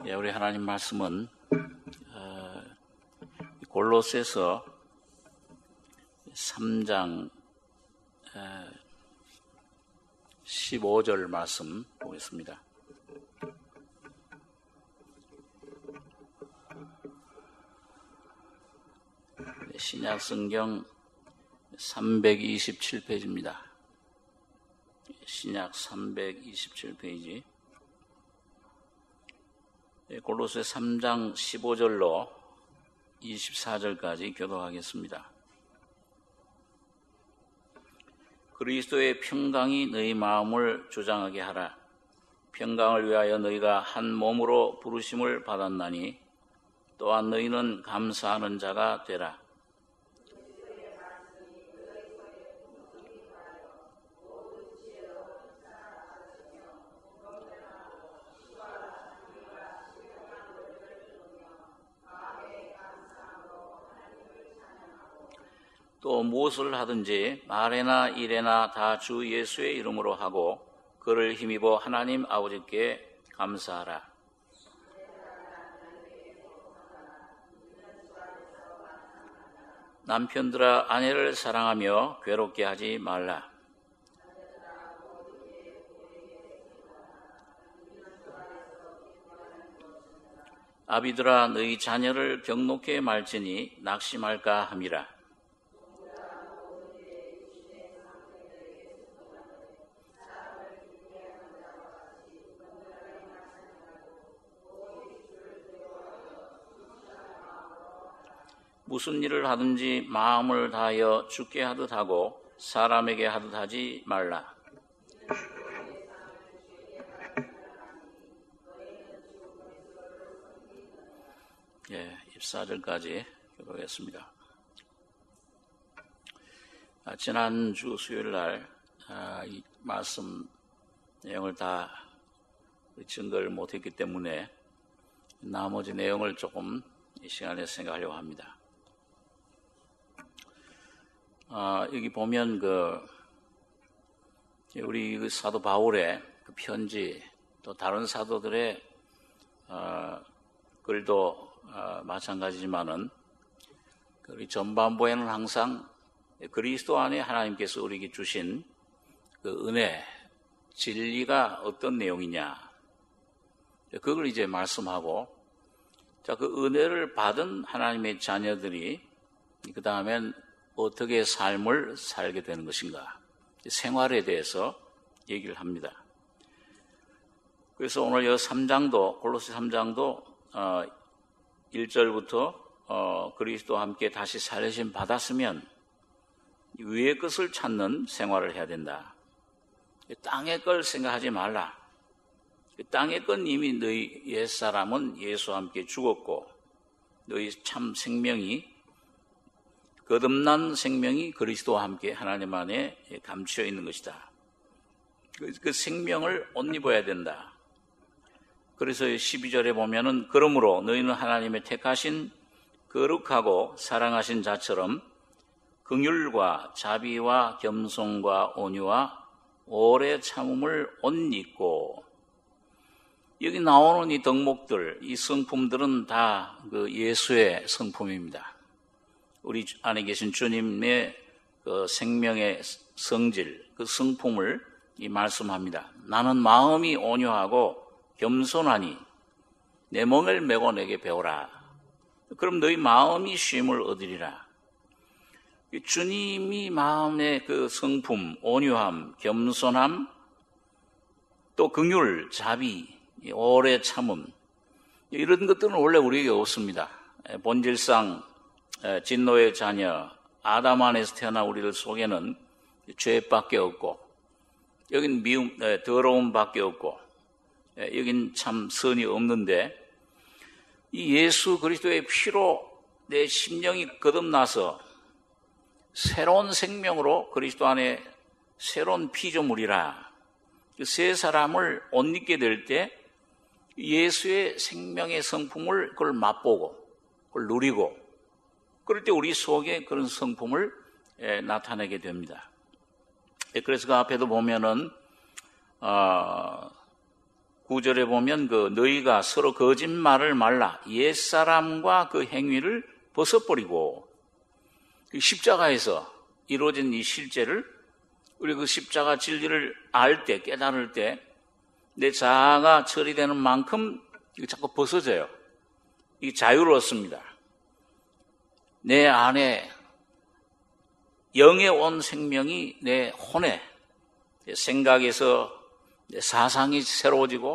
우리 하나님 말씀은 골로새서 3장 15절 말씀 보겠습니다. 신약 성경 327페이지입니다. 신약 327페이지. 골로새 3장 15절로 24절까지 교독하겠습니다. 그리스도의 평강이 너희 마음을 주장하게 하라. 평강을 위하여 너희가 한 몸으로 부르심을 받았나니 또한 너희는 감사하는 자가 되라. 또 무엇을 하든지 말에나 일에나 다 주 예수의 이름으로 하고 그를 힘입어 하나님 아버지께 감사하라. 남편들아 아내를 사랑하며 괴롭게 하지 말라. 아비들아 너희 자녀를 경록히 말지니 낙심할까 함이라. 무슨 일을 하든지 마음을 다하여 주께 하듯 하고 사람에게 하듯 하지 말라. 예, 14절까지 교독했습니다. 지난주 수요일 날 이 말씀 내용을 다 증거를 못했기 때문에 나머지 내용을 조금 이 시간에 생각하려고 합니다. 여기 보면 우리 사도 바울의 그 편지 또 다른 사도들의 글도 마찬가지지만은 우리 전반부에는 항상 그리스도 안에 하나님께서 우리에게 주신 그 은혜, 진리가 어떤 내용이냐 그걸 이제 말씀하고 자, 그 은혜를 받은 하나님의 자녀들이 그 다음엔 어떻게 삶을 살게 되는 것인가 생활에 대해서 얘기를 합니다. 그래서 오늘 이 3장도 골로새 3장도 1절부터 그리스도와 함께 다시 살리심 받았으면 위의 것을 찾는 생활을 해야 된다. 땅의 걸 생각하지 말라. 땅의 건 이미 너희 옛사람은 예수와 함께 죽었고 너희 참 생명이 거듭난 생명이 그리스도와 함께 하나님 안에 감추어 있는 것이다. 그 생명을 옷 입어야 된다. 그래서 12절에 보면은 그러므로 너희는 하나님의 택하신 거룩하고 사랑하신 자처럼 긍휼과 자비와 겸손과 온유와 오래 참음을 옷 입고 여기 나오는 이 덕목들, 이 성품들은 다 그 예수의 성품입니다. 우리 안에 계신 주님의 그 생명의 성질, 그 성품을 이 말씀합니다. 나는 마음이 온유하고 겸손하니 내 멍을 메고 내게 배우라. 그럼 너희 마음이 쉼을 얻으리라. 주님이 마음의 그 성품, 온유함, 겸손함, 또 긍휼, 자비, 오래 참음 이런 것들은 원래 우리에게 없습니다. 본질상 진노의 자녀 아담 안에서 태어난 우리들 속에는 죄밖에 없고 여긴 미움, 더러움밖에 없고 여긴 참 선이 없는데 이 예수 그리스도의 피로 내 심령이 거듭나서 새로운 생명으로 그리스도 안에 새로운 피조물이라 새 사람을 옷 입게 될 때 예수의 생명의 성품을 그걸 맛보고 그걸 누리고 그럴 때 우리 속에 그런 성품을 나타내게 됩니다. 그래서 그 앞에도 보면은 9절에 보면 너희가 서로 거짓말을 말라 옛사람과 그 행위를 벗어버리고, 십자가에서 이루어진 이 실제를 우리 그 십자가 진리를 알 때, 깨달을 때 내 자아가 처리되는 만큼 이거 자꾸 벗어져요. 이게 자유로웠습니다. 내 안에 영에 온 생명이 내 혼에, 내 생각에서 내 사상이 새로워지고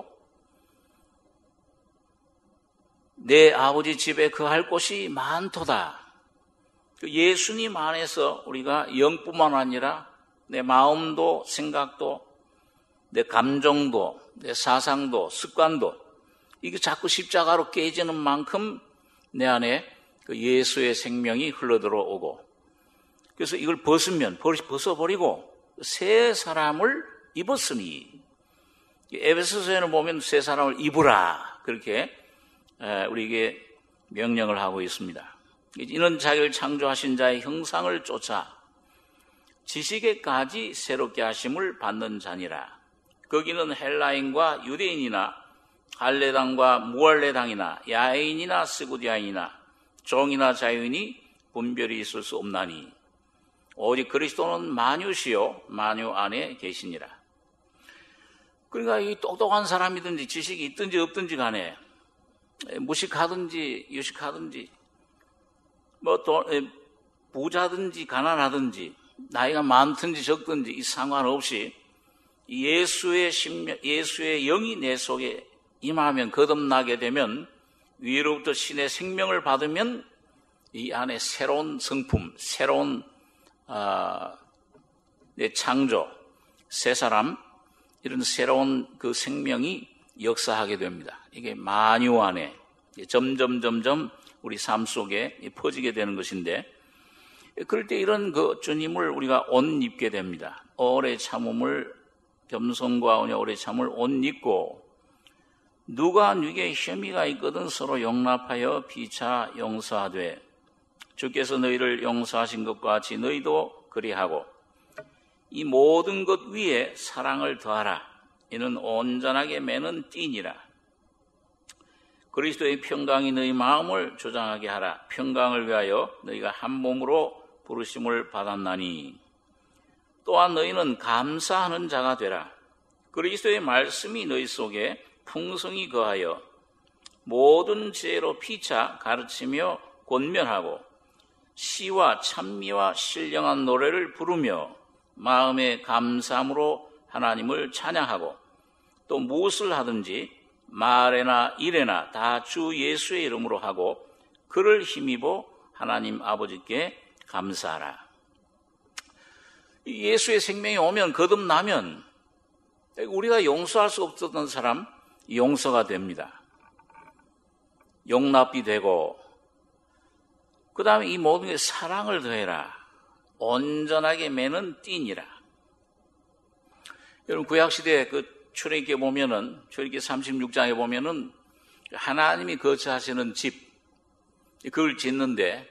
내 아버지 집에 거할 곳이 많도다. 예수님 안에서 우리가 영뿐만 아니라 내 마음도 생각도 내 감정도 내 사상도 습관도 이게 자꾸 십자가로 깨지는 만큼 내 안에 그 예수의 생명이 흘러들어오고, 그래서 이걸 벗어버리고 새 사람을 입었으니, 에베소서에는 보면 새 사람을 입으라 그렇게 우리에게 명령을 하고 있습니다. 이는 자기를 창조하신 자의 형상을 쫓아 지식에까지 새롭게 하심을 받는 자니라. 거기는 헬라인과 유대인이나 할례당과 무할례당이나 야인이나 스구디아인이나 종이나 자유인이 분별이 있을 수 없나니 오직 그리스도는 만유시요 만유 안에 계시니라. 그러니까 이 똑똑한 사람이든지 지식이 있든지 없든지 간에 무식하든지 유식하든지 부자든지 가난하든지 나이가 많든지 적든지 이 상관없이 예수의 영이 내 속에 임하면, 거듭나게 되면, 위로부터 신의 생명을 받으면 이 안에 새로운 성품, 새로운 내 창조, 새 사람, 이런 새로운 그 생명이 역사하게 됩니다. 이게 만유 안에 점점 우리 삶 속에 퍼지게 되는 것인데, 그럴 때 이런 그 주님을 우리가 옷 입게 됩니다. 오래 참음을, 겸손과 오래 참을 옷 입고, 누가 네게 혐의가 있거든 서로 용납하여 피차 용서하되 주께서 너희를 용서하신 것과 같이 너희도 그리하고 이 모든 것 위에 사랑을 더하라. 이는 온전하게 매는 띠니라. 그리스도의 평강이 너희 마음을 조장하게 하라. 평강을 위하여 너희가 한 몸으로 부르심을 받았나니 또한 너희는 감사하는 자가 되라. 그리스도의 말씀이 너희 속에 풍성히 거하여 모든 지혜로 피차 가르치며 권면하고 시와 찬미와 신령한 노래를 부르며 마음의 감사함으로 하나님을 찬양하고 또 무엇을 하든지 말에나 일에나 다 주 예수의 이름으로 하고 그를 힘입어 하나님 아버지께 감사하라. 예수의 생명이 오면, 거듭나면 우리가 용서할 수 없었던 사람 용서가 됩니다. 용납이 되고, 그 다음에 이 모든 게 사랑을 더해라. 온전하게 매는 띠니라. 여러분, 구약시대 그 출애굽기에 보면은, 출애굽기 36장에 보면은 하나님이 거처하시는 집, 그걸 짓는데,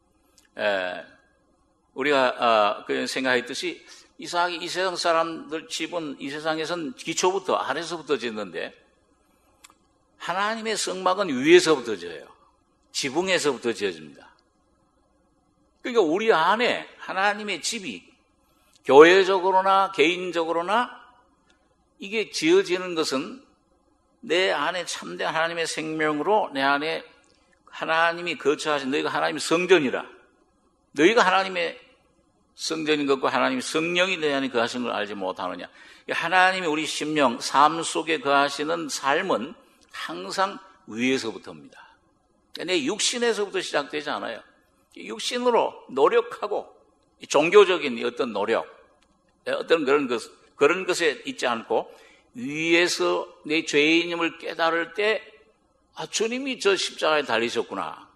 우리가 그 생각했듯이 이삭이 이 세상 사람들 집은 이 세상에선 기초부터 아래서부터 짓는데 하나님의 성막은 위에서부터 지어요. 지붕에서부터 지어집니다. 그러니까 우리 안에 하나님의 집이 교회적으로나 개인적으로나 이게 지어지는 것은 내 안에 참된 하나님의 생명으로 내 안에 하나님이 거처하신, 너희가 하나님의 성전이라. 너희가 하나님의 성전인 것과 하나님의 성령이 내 안에 거하시는 걸 알지 못하느냐. 하나님이 우리 심령, 삶 속에 거하시는 삶은 항상 위에서부터입니다. 내 육신에서부터 시작되지 않아요. 육신으로 노력하고 종교적인 어떤 노력, 어떤 그런 것에 있지 않고 위에서 내 죄인임을 깨달을 때 주님이 저 십자가에 달리셨구나.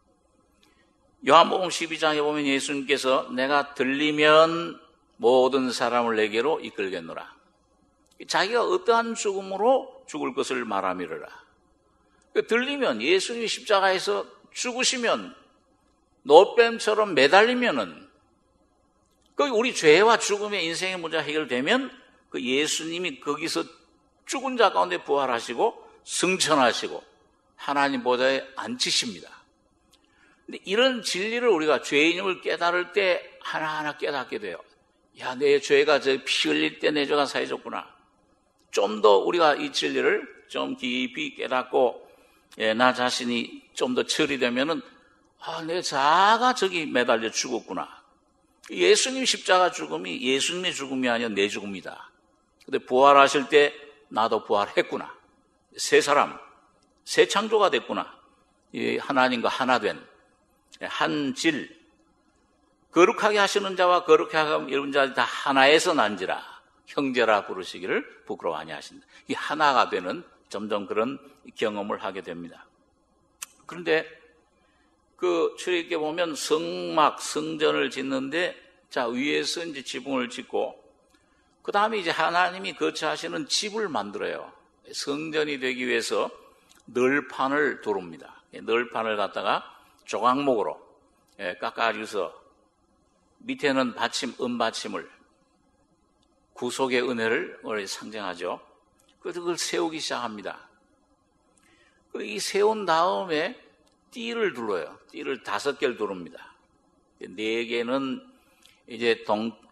요한복음 12장에 보면 예수님께서 내가 들리면 모든 사람을 내게로 이끌겠노라. 자기가 어떠한 죽음으로 죽을 것을 말함이르라. 들리면, 예수님이 십자가에서 죽으시면, 노뱀처럼 매달리면은, 우리 죄와 죽음의 인생의 문제가 해결되면 그 예수님이 거기서 죽은 자 가운데 부활하시고 승천하시고 하나님 보좌에 앉히십니다. 근데 이런 진리를 우리가 죄인임을 깨달을 때 하나하나 깨닫게 돼요. 야, 내 죄가 피 흘릴 때 내 죄가 사해졌구나. 좀 더 우리가 이 진리를 좀 깊이 깨닫고 나 자신이 좀 더 처리되면은 내 자아가 저기 매달려 죽었구나. 예수님 십자가 죽음이 예수님의 죽음이 아니라 내 죽음이다. 근데 부활하실 때 나도 부활했구나. 새 사람, 새 창조가 됐구나. 하나님과 하나 된 한 질, 거룩하게 하시는 자와 거룩하게 하는 이런 자들이 다 하나에서 난지라 형제라 부르시기를 부끄러워하니 하신다. 이 하나가 되는 점점 그런 경험을 하게 됩니다. 그런데 그 출애굽기에 보면 성전을 짓는데 자 위에서 이제 지붕을 짓고 그 다음에 이제 하나님이 거처하시는 집을 만들어요. 성전이 되기 위해서 널판을 두릅니다. 널판을 갖다가 조각목으로 깎아주서 밑에는 은받침을 구속의 은혜를 상징하죠. 그래서 그걸 세우기 시작합니다. 이 세운 다음에 띠를 둘러요. 띠를 5개를 두릅니다. 4개는 이제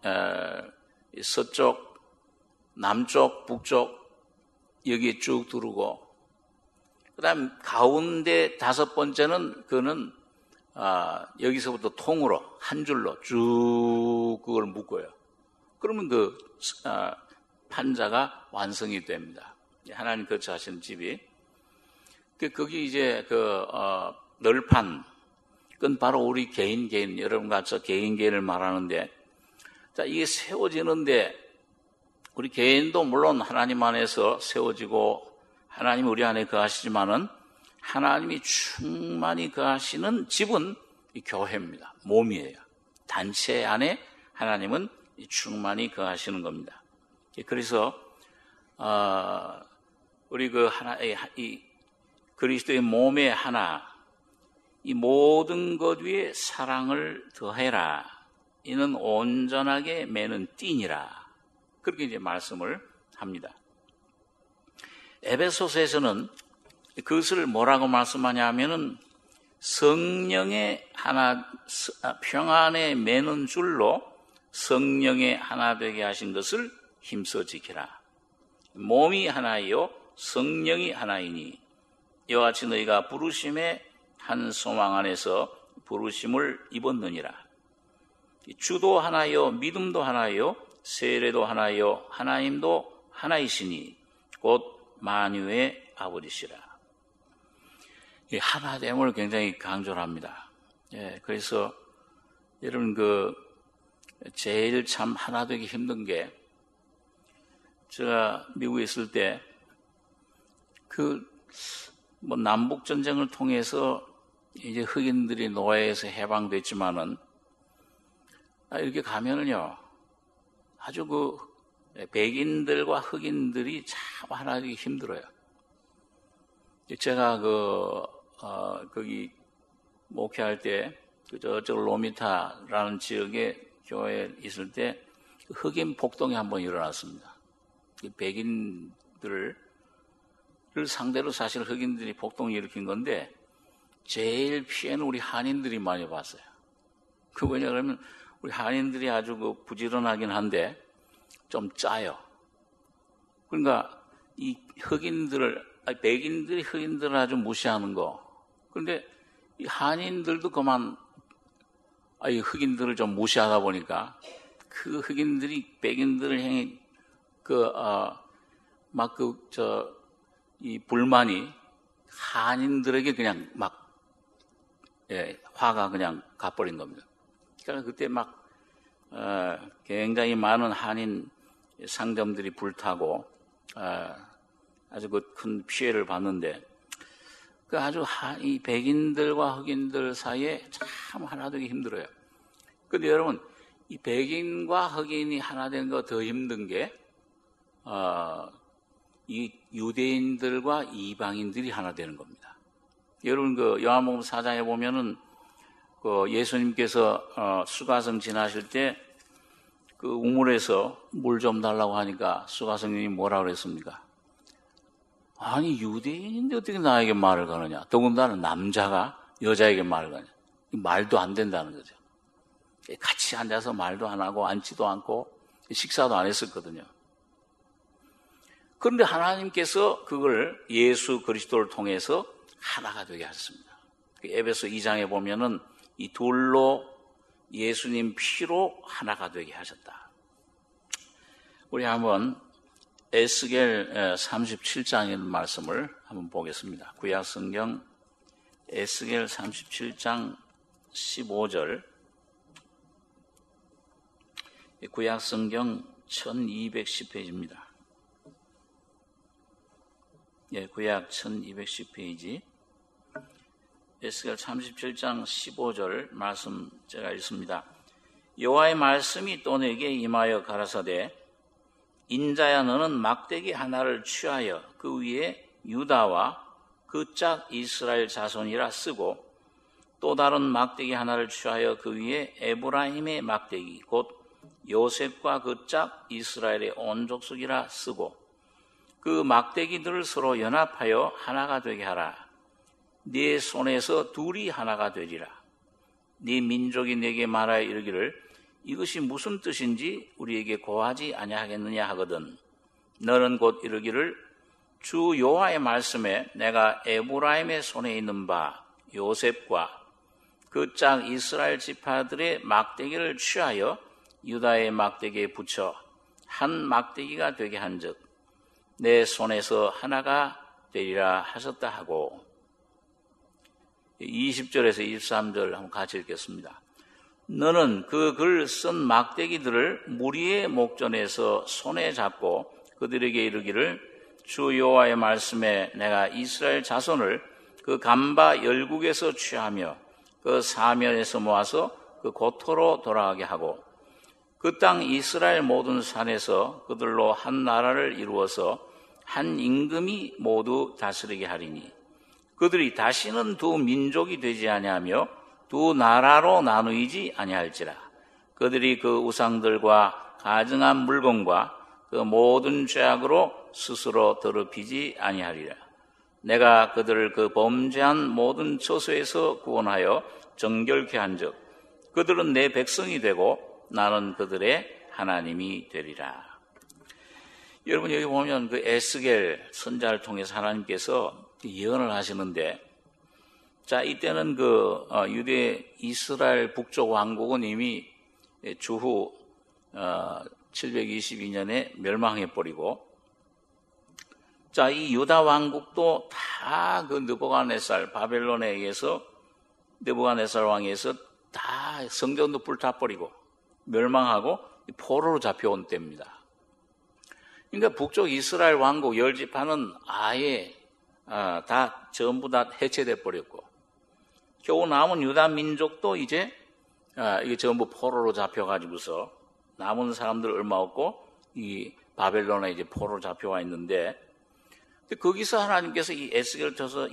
서쪽, 남쪽, 북쪽 여기에 쭉 두르고 그 다음 가운데 5번째는 그거는 여기서부터 통으로 한 줄로 쭉 그걸 묶어요. 그러면 그 판자가 완성이 됩니다. 하나님 거처하시는 집이. 거기 이제 널판, 그건 바로 우리 개인, 여러분과 저 개인을 말하는데, 자, 이게 세워지는데, 우리 개인도 물론 하나님 안에서 세워지고, 하나님이 우리 안에 거하시지만은, 하나님이 충만히 거하시는 집은 이 교회입니다. 몸이에요. 단체 안에 하나님은 충만히 거하시는 겁니다. 그래서 우리 이 그리스도의 몸의 하나, 이 모든 것 위에 사랑을 더해라. 이는 온전하게 매는 띠니라. 그렇게 이제 말씀을 합니다. 에베소서에서는 그것을 뭐라고 말씀하냐 하면은 성령의 하나, 평안에 매는 줄로 성령의 하나 되게 하신 것을 힘써 지키라. 몸이 하나이요 성령이 하나이니 이와 같이 너희가 부르심의 한 소망 안에서 부르심을 입었느니라. 주도 하나요 믿음도 하나요 세례도 하나요 하나님도 하나이시니 곧 만유의 아버지시라. 이 하나됨을 굉장히 강조를 합니다. 그래서 여러분 제일 참 하나 되기 힘든 게 제가 미국에 있을 때 남북 전쟁을 통해서 이제 흑인들이 노예에서 해방됐지만은 이렇게 가면은요 아주 백인들과 흑인들이 참 하나 되기 힘들어요. 제가 거기 목회할 때 저쪽 로미타라는 지역에 교회에 있을 때 흑인 폭동이 한번 일어났습니다. 백인들을 상대로 사실 흑인들이 폭동을 일으킨 건데 제일 피해는 우리 한인들이 많이 봤어요. 왜냐 그러면 우리 한인들이 아주 부지런하긴 한데 좀 짜요. 그러니까 이 백인들이 흑인들을 아주 무시하는 거. 그런데 이 한인들도 그만 흑인들을 좀 무시하다 보니까 그 흑인들이 백인들을 향해 이 불만이 한인들에게 그냥 화가 그냥 가버린 겁니다. 그러니까 그때 굉장히 많은 한인 상점들이 불타고 아주 큰 피해를 봤는데 아주 이 백인들과 흑인들 사이에 참 하나 되기 힘들어요. 근데 여러분 이 백인과 흑인이 하나 되는 거 더 힘든 게 이 유대인들과 이방인들이 하나 되는 겁니다. 여러분 요한복음 4장에 보면은 예수님께서 수가성 지나실 때 우물에서 물 좀 달라고 하니까 수가성님이 뭐라고 그랬습니까? 아니 유대인인데 어떻게 나에게 말을 거느냐. 더군다나 남자가 여자에게 말을 거느냐. 말도 안 된다는 거죠. 같이 앉아서 말도 안 하고 앉지도 않고 식사도 안 했었거든요. 그런데 하나님께서 그걸 예수 그리스도를 통해서 하나가 되게 하셨습니다. 에베소 2장에 보면은 이 둘로 예수님 피로 하나가 되게 하셨다. 우리 한번 에스겔 37장의 말씀을 한번 보겠습니다. 구약 성경 에스겔 37장 15절. 구약 성경 1210페이지입니다. 예, 구약 1210페이지. 에스겔 37장 15절 말씀 제가 읽습니다. 여호와의 말씀이 또 내게 임하여 가라사대 인자야 너는 막대기 하나를 취하여 그 위에 유다와 그 짝 이스라엘 자손이라 쓰고 또 다른 막대기 하나를 취하여 그 위에 에브라임의 막대기 곧 요셉과 그 짝 이스라엘의 온 족속이라 쓰고 그 막대기들을 서로 연합하여 하나가 되게 하라. 네 손에서 둘이 하나가 되리라. 네 민족이 내게 말하여 이르기를 이것이 무슨 뜻인지 우리에게 고하지 아니하겠느냐 하거든. 너는 곧 이르기를 주 여호와의 말씀에 내가 에브라임의 손에 있는 바 요셉과 그 짝 이스라엘 지파들의 막대기를 취하여 유다의 막대기에 붙여 한 막대기가 되게 한즉 내 손에서 하나가 되리라 하셨다 하고 20절에서 23절 한번 같이 읽겠습니다. 너는 그 글 쓴 막대기들을 무리의 목전에서 손에 잡고 그들에게 이르기를 주 여호와의 말씀에 내가 이스라엘 자손을 그 간바 열국에서 취하며 그 사면에서 모아서 그 고토로 돌아가게 하고 그 땅 이스라엘 모든 산에서 그들로 한 나라를 이루어서 한 임금이 모두 다스리게 하리니 그들이 다시는 두 민족이 되지 아니하며 두 나라로 나누이지 아니할지라. 그들이 그 우상들과 가증한 물건과 그 모든 죄악으로 스스로 더럽히지 아니하리라. 내가 그들을 그 범죄한 모든 처소에서 구원하여 정결케 한즉 그들은 내 백성이 되고 나는 그들의 하나님이 되리라. 여러분 여기 보면 그 에스겔 선자를 통해서 하나님께서 예언을 하시는데, 자 이때는 그 유대 이스라엘 북쪽 왕국은 이미 주후 722년에 멸망해 버리고, 자 이 유다 왕국도 다 그 느부갓네살 바벨론에 의해서 느부갓네살 왕에서 다 성전도 불타버리고 멸망하고 포로로 잡혀온 때입니다. 그러니까 북쪽 이스라엘 왕국 10지파는 아예 다 전부 다 해체돼 버렸고, 겨우 남은 유다 민족도 이제 이게 전부 포로로 잡혀가지고서 남은 사람들 얼마 없고 이 바벨론에 이제 포로로 잡혀와 있는데, 거기서 하나님께서 이 에스겔을 통해서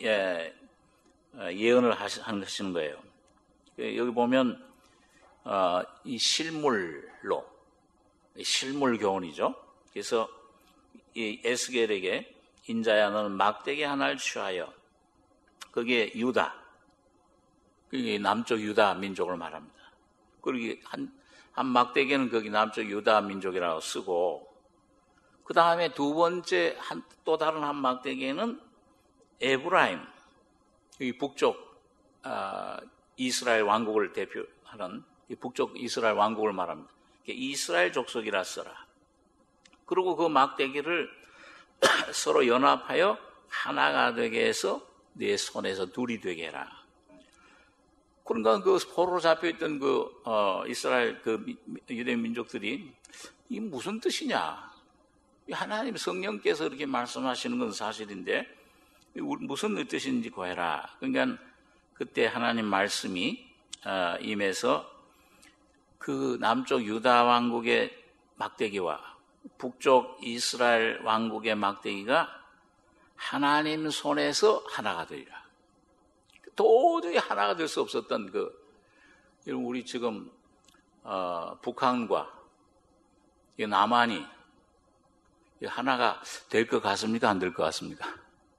예언을 하시는 거예요. 여기 보면 이 실물로 실물 교훈이죠. 그래서 이 에스겔에게 인자야 너는 막대기 하나를 취하여, 그게 유다, 그게 남쪽 유다 민족을 말합니다. 그리고 한 막대기는 거기 남쪽 유다 민족이라고 쓰고, 그 다음에 두 번째 또 다른 한 막대기에는 에브라임, 이 북쪽 이스라엘 왕국을 대표하는 이 북쪽 이스라엘 왕국을 말합니다. 이스라엘 족속이라 써라. 그리고 그 막대기를 서로 연합하여 하나가 되게 해서 내 손에서 둘이 되게 해라. 그러니까 그 포로로 잡혀있던 그 이스라엘 그 유대 민족들이 이 무슨 뜻이냐? 하나님 성령께서 이렇게 말씀하시는 건 사실인데 무슨 뜻인지 구해라. 그러니까 그때 하나님 말씀이 임해서 그 남쪽 유다 왕국의 막대기와 북쪽 이스라엘 왕국의 막대기가 하나님 손에서 하나가 되리라. 도저히 하나가 될 수 없었던 우리 지금 북한과 남한이 하나가 될 것 같습니까? 안 될 것 같습니까?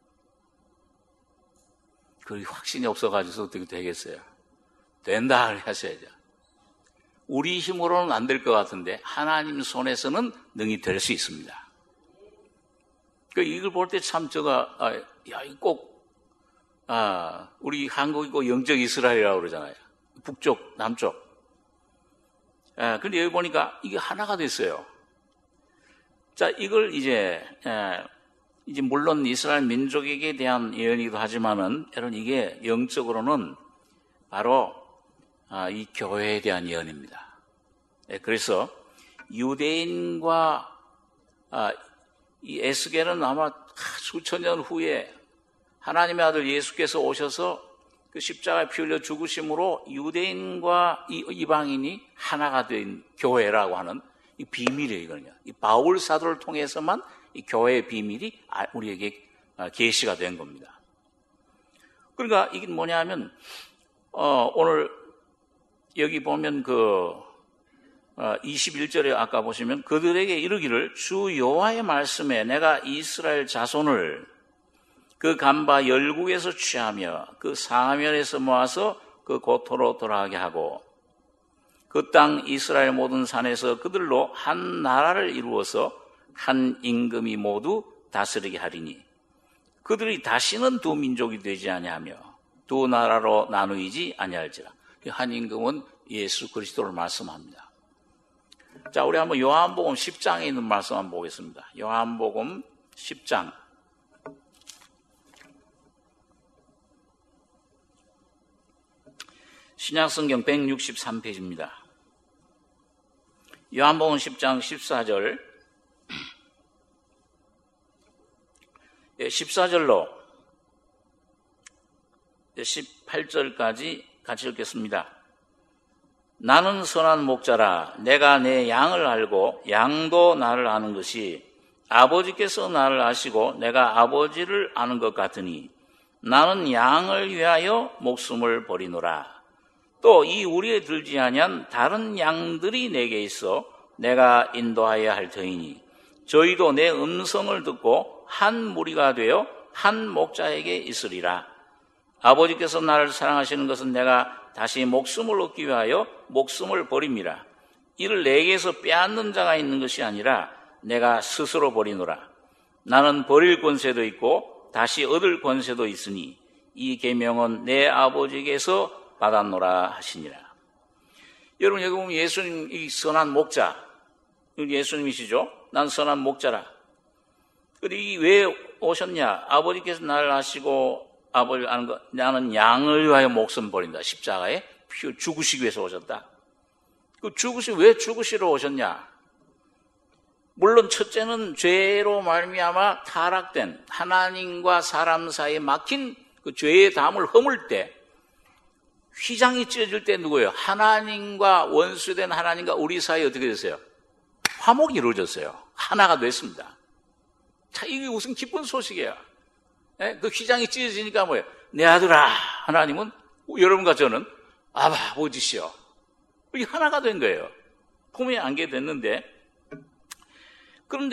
그게 확신이 없어가지고 어떻게 되겠어요? 된다 하셔야죠. 우리 힘으로는 안 될 것 같은데 하나님 손에서는 능히 될 수 있습니다. 이걸 볼 때 참 우리 한국이고 영적 이스라엘이라고 그러잖아요. 북쪽, 남쪽. 근데 여기 보니까 이게 하나가 됐어요. 자, 이걸 이제 물론 이스라엘 민족에게 대한 예언이기도 하지만은, 여러분 이게 영적으로는 바로 이 교회에 대한 예언입니다. 그래서 유대인과 이 에스겔은 아마 수천 년 후에 하나님의 아들 예수께서 오셔서 그 십자가에 피 흘려 죽으심으로 유대인과 이 이방인이 하나가 된 교회라고 하는 이 비밀이에요, 이거는요. 이 바울 사도를 통해서만 이 교회의 비밀이 우리에게 계시가 된 겁니다. 그러니까 이게 뭐냐면, 오늘 여기 보면 21절에 아까 보시면 그들에게 이르기를 주 여호와의 말씀에 내가 이스라엘 자손을 그 간바 열국에서 취하며 그 사면에서 모아서 그 고토로 돌아가게 하고 그 땅 이스라엘 모든 산에서 그들로 한 나라를 이루어서 한 임금이 모두 다스리게 하리니 그들이 다시는 두 민족이 되지 아니하며 두 나라로 나누이지 아니할지라. 한 임금은 예수 그리스도를 말씀합니다. 자, 우리 한번 요한복음 10장에 있는 말씀 한번 보겠습니다. 요한복음 10장. 신약성경 163페이지입니다. 요한복음 10장 14절. 14절로 18절까지 같이 읽겠습니다. 나는 선한 목자라 내가 내 양을 알고 양도 나를 아는 것이 아버지께서 나를 아시고 내가 아버지를 아는 것 같으니 나는 양을 위하여 목숨을 버리노라. 또 이 우리에 들지 아니한 다른 양들이 내게 있어 내가 인도하여야 할 터이니 저희도 내 음성을 듣고 한 무리가 되어 한 목자에게 있으리라. 아버지께서 나를 사랑하시는 것은 내가 다시 목숨을 얻기 위하여 목숨을 버립니다. 이를 내게서 빼앗는 자가 있는 것이 아니라 내가 스스로 버리노라. 나는 버릴 권세도 있고 다시 얻을 권세도 있으니 이 계명은 내 아버지께서 받았노라 하시니라. 여러분 여기 보면 예수님 이 선한 목자, 예수님이시죠? 난 선한 목자라. 그런데 왜 오셨냐? 아버지께서 나를 아시고 아버지를 아는 것, 나는 양을 위하여 목숨 버린다. 십자가에 죽으시기 위해서 오셨다. 왜 죽으시러 오셨냐? 물론 첫째는 죄로 말미암아 타락된 하나님과 사람 사이에 막힌 그 죄의 담을 허물 때 휘장이 찢어질 때 누구예요? 하나님과 원수된 하나님과 우리 사이에 어떻게 됐어요? 화목이 이루어졌어요. 하나가 됐습니다. 자, 이게 무슨 기쁜 소식이에요. 그 휘장이 찢어지니까 뭐예요? 내 아들아, 하나님은 여러분과 저는 아버지시여. 이게 하나가 된 거예요. 품에 안게 됐는데, 그런데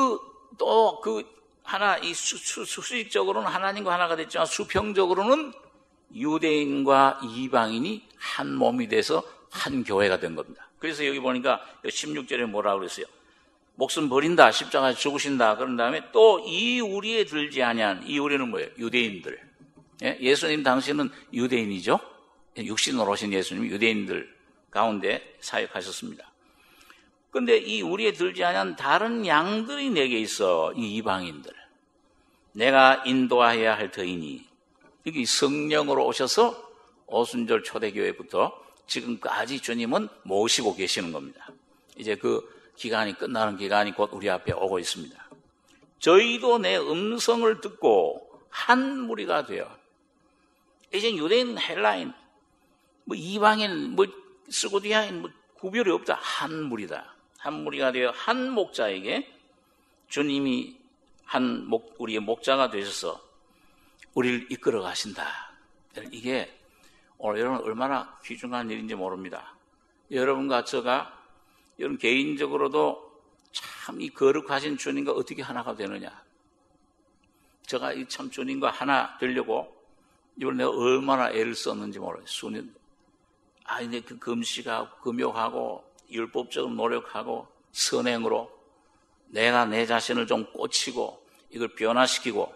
수식적으로는 하나님과 하나가 됐지만 수평적으로는 유대인과 이방인이 한 몸이 돼서 한 교회가 된 겁니다. 그래서 여기 보니까 16절에 뭐라고 그랬어요? 목숨 버린다, 십자가에 죽으신다. 그런 다음에 또 이 우리에 들지 아니한, 이 우리는 뭐예요? 유대인들. 예수님 당시는 유대인이죠. 육신으로 오신 예수님이 유대인들 가운데 사역하셨습니다. 그런데 이 우리에 들지 아니한 다른 양들이 내게 있어. 이 이방인들. 내가 인도하여야 할 터이니. 여기 성령으로 오셔서 오순절 초대교회부터 지금까지 주님은 모시고 계시는 겁니다. 이제 그 기간이 끝나는 기간이 곧 우리 앞에 오고 있습니다. 저희도 내 음성을 듣고 한 무리가 되어, 이제 유대인, 헬라인, 이방인, 스고디아인 구별이 없다. 한 무리다. 한 무리가 되어 한 목자에게 주님이 우리의 목자가 되셔서 우리를 이끌어 가신다. 이게 오늘 여러분 얼마나 귀중한 일인지 모릅니다. 여러분과 저가 여러분 개인적으로도 참 이 거룩하신 주님과 어떻게 하나가 되느냐. 제가 이 참 주님과 하나 되려고 이걸 내가 얼마나 애를 썼는지 모르겠어요. 수년. 이제 그 금식하고 금욕하고 율법적으로 노력하고 선행으로 내가 내 자신을 좀 꽂히고 이걸 변화시키고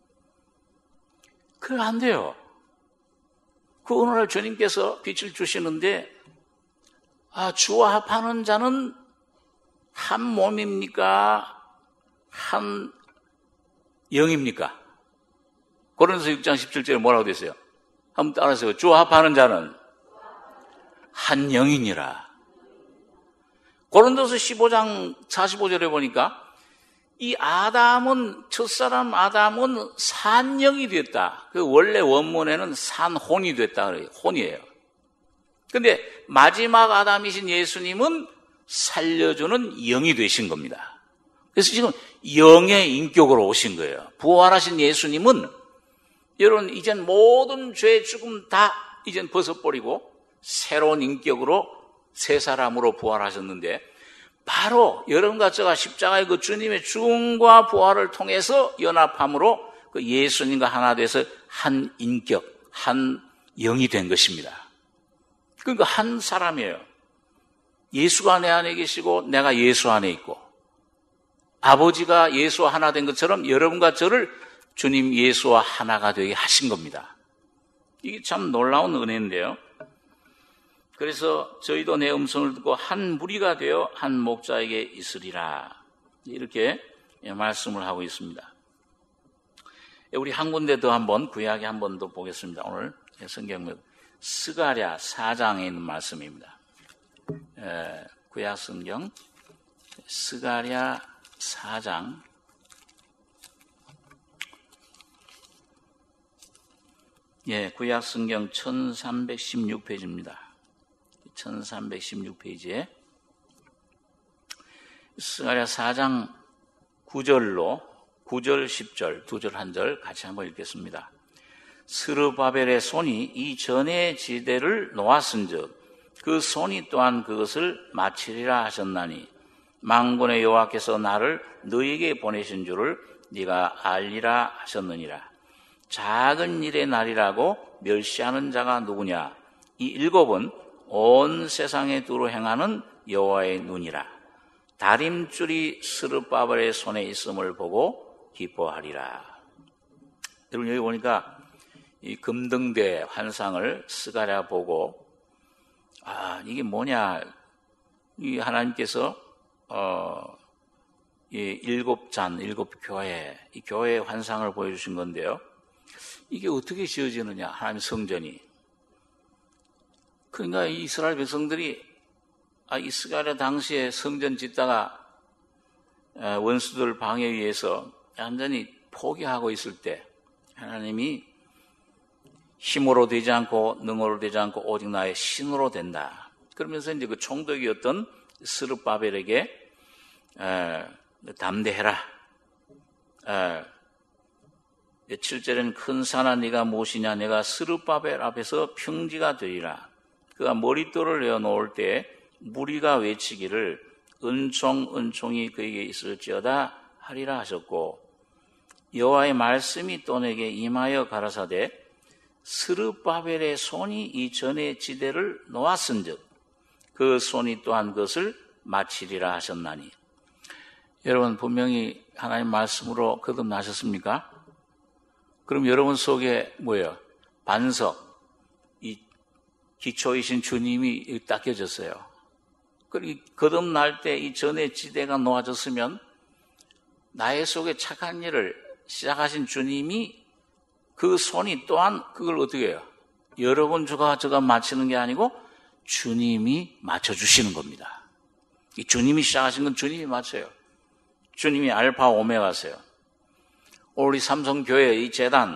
그래 안 돼요. 그 어느 날 주님께서 빛을 주시는데 주와 합하는 자는 한 몸입니까? 한 영입니까? 고린도서 6장 17절에 뭐라고 되세요? 한번 따라하세요. 주와 합하는 자는 한 영이니라. 고린도서 15장 45절에 보니까 이 아담은, 첫사람 아담은 산영이 됐다. 그 원래 원문에는 산혼이 됐다 그래요. 혼이에요. 근데 마지막 아담이신 예수님은 살려주는 영이 되신 겁니다. 그래서 지금 영의 인격으로 오신 거예요. 부활하신 예수님은 여러분 이젠 모든 죄 죽음 다 이젠 벗어버리고 새로운 인격으로 새 사람으로 부활하셨는데 바로 여러분과 제가 십자가의 그 주님의 죽음과 부활을 통해서 연합함으로 그 예수님과 하나 돼서 한 인격, 한 영이 된 것입니다. 그러니까 한 사람이에요. 예수가 내 안에 계시고 내가 예수 안에 있고 아버지가 예수와 하나 된 것처럼 여러분과 저를 주님 예수와 하나가 되게 하신 겁니다. 이게 참 놀라운 은혜인데요. 그래서 저희도 내 음성을 듣고 한 무리가 되어 한 목자에게 있으리라. 이렇게 말씀을 하고 있습니다. 우리 한 군데 더 한번 구약에 한 번 더 보겠습니다. 오늘 성경 스가랴 4장에 있는 말씀입니다. 구약 성경 스가랴 4장 구약 성경 1316페이지입니다. 1316페이지에 스가랴 4장 9절 10절, 2절 1절 같이 한번 읽겠습니다. 스르바벨의 손이 이 전의 지대를 놓았은즉 그 손이 또한 그것을 마치리라 하셨나니 만군의 여호와께서 나를 너에게 보내신 줄을 네가 알리라 하셨느니라. 작은 일의 날이라고 멸시하는 자가 누구냐? 이 일곱은 온 세상에 두루 행하는 여호와의 눈이라. 다림줄이 스르바벨의 손에 있음을 보고 기뻐하리라. 여러분 여기 보니까 이 금등대 환상을 스가랴 보고 이게 뭐냐? 이 하나님께서 이 일곱 잔, 일곱 교회, 이 교회의 환상을 보여주신 건데요. 이게 어떻게 지어지느냐? 하나님 성전이. 그러니까 이스라엘 백성들이 이 스가랴 당시에 성전 짓다가 원수들 방해에 의해서 완전히 포기하고 있을 때 하나님이 힘으로 되지 않고 능으로 되지 않고 오직 나의 신으로 된다. 그러면서 이제 그 총독이었던 스르바벨에게 담대해라. 7절에는 큰 산아 네가 무엇이냐? 내가 스르바벨 앞에서 평지가 되리라. 그가 머릿돌을 내어놓을 때 무리가 외치기를 은총이 그에게 있을지어다 하리라 하셨고 여호와의 말씀이 또 내게 임하여 가라사대 스르바벨의 손이 이 전의 지대를 놓았은즉 그 손이 또한 그것을 마치리라 하셨나니. 여러분 분명히 하나님 말씀으로 거듭나셨습니까? 그럼 여러분 속에 뭐예요? 반석, 이 기초이신 주님이 딱 껴졌어요. 그리고 거듭날 때 이 전의 지대가 놓아졌으면 나의 속에 착한 일을 시작하신 주님이 그 손이 또한 그걸 어떻게 해요? 여러분 저가 마치는 게 아니고 주님이 맞춰주시는 겁니다. 이 주님이 시작하신 건 주님이 맞춰요. 주님이 알파 오메가세요. 우리 삼성교회 이 재단,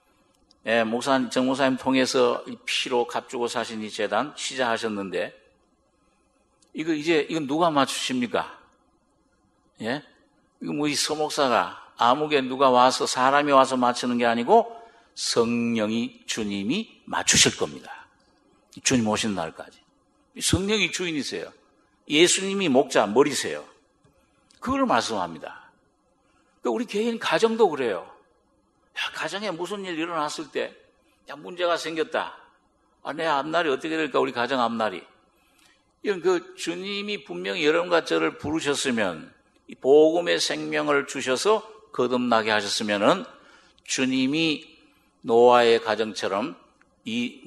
정 목사님 통해서 피로 값주고 사신 이 재단 시작하셨는데, 이건 누가 맞추십니까? 예? 이거 뭐 이 서목사가, 아무개 누가 와서, 사람이 와서 맞추는 게 아니고, 성령이 주님이 맞추실 겁니다. 주님 오시는 날까지. 성령이 주인이세요. 예수님이 목자, 머리세요. 그걸 말씀합니다. 우리 개인 가정도 그래요. 가정에 무슨 일 일어났을 때 문제가 생겼다. 내 앞날이 어떻게 될까? 우리 가정 앞날이. 이런 주님이 분명히 여러분과 저를 부르셨으면 이 복음의 생명을 주셔서 거듭나게 하셨으면은 주님이 노아의 가정처럼 이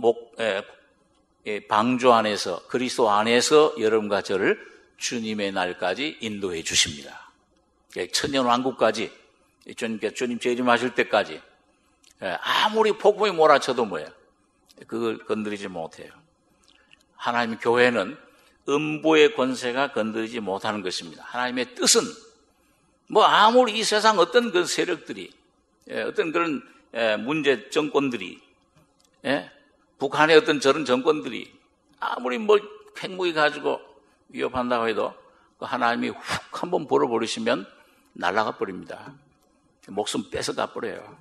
방주 안에서 그리스도 안에서 여러분과 저를 주님의 날까지 인도해 주십니다. 천년왕국까지 주님 재림하실 때까지 아무리 폭풍이 몰아쳐도 뭐예요? 그걸 건드리지 못해요. 하나님의 교회는 음부의 권세가 건드리지 못하는 것입니다. 하나님의 뜻은 아무리 이 세상 어떤 그 세력들이 어떤 그런 문제 정권들이 북한의 어떤 저런 정권들이 아무리 핵무기 가지고 위협한다고 해도 하나님이 훅 한번 불어버리시면 날아가 버립니다. 목숨 뺏어가 버려요.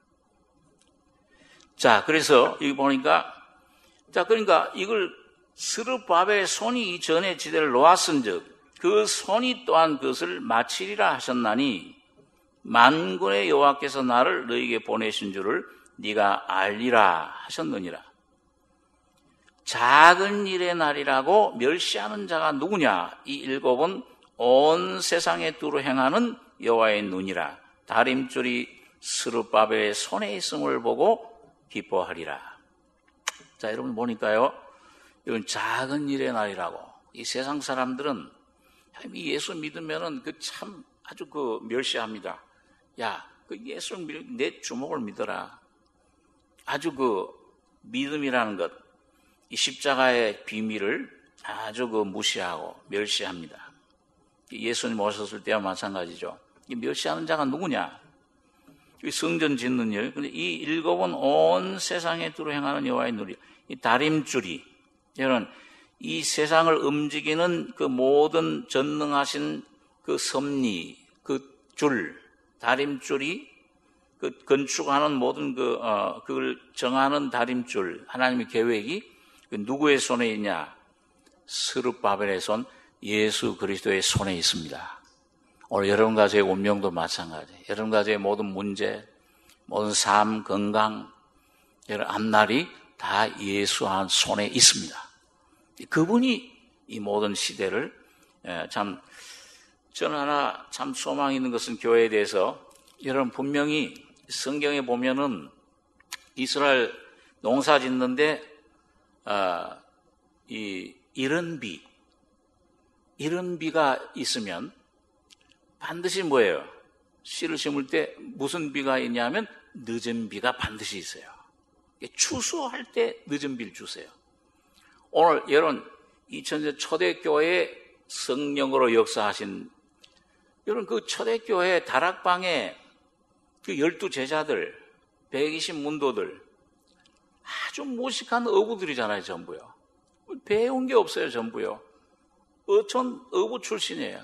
자, 그래서 여기 보니까 그러니까 이걸 스룹바벨의 손이 이 전에 지대를 놓았은즉 그 손이 또한 그것을 마치리라 하셨나니 만군의 여호와께서 나를 너희에게 보내신 줄을 네가 알리라 하셨느니라. 작은 일의 날이라고 멸시하는 자가 누구냐? 이 일곱은 온 세상에 두루 행하는 여호와의 눈이라. 다림줄이 스룹바벨의 손에 있음을 보고 기뻐하리라. 자, 여러분 보니까요, 이건 작은 일의 날이라고. 이 세상 사람들은 예수 믿으면은 참 아주 멸시합니다. 야, 예수를 믿어, 내 주먹을 믿어라. 아주 믿음이라는 것, 이 십자가의 비밀을 아주 무시하고 멸시합니다. 예수님 오셨을 때와 마찬가지죠. 이 멸시하는 자가 누구냐? 성전 짓는 일. 근데 이 일곱은 온 세상에 두루 행하는 여호와의 눈이. 이 다림줄이, 여러분, 이 세상을 움직이는 그 모든 전능하신 섭리, 줄, 다림줄이 건축하는 모든 그걸 정하는 다림줄, 하나님의 계획이 누구의 손에 있냐? 스룹바벨의 손, 예수 그리스도의 손에 있습니다. 오늘 여러분과 저의 운명도 마찬가지. 여러분과 저의 모든 문제, 모든 삶, 건강, 여러분 앞날이 다 예수 한 손에 있습니다. 그분이 이 모든 시대를 저는 하나 참 소망이 있는 것은 교회에 대해서 여러분 분명히 성경에 보면은 이스라엘 농사 짓는데 이런 비가 있으면 반드시 뭐예요? 씨를 심을 때 무슨 비가 있냐면 늦은 비가 반드시 있어요. 추수할 때 늦은 비를 주세요. 오늘 여러분 2000년 초대교회 성령으로 역사하신 여러분 초대교회 다락방에 12제자들 120문도들 아주 무식한 어부들이잖아요. 전부요. 배운 게 없어요. 전부요. 어촌 어부 출신이에요.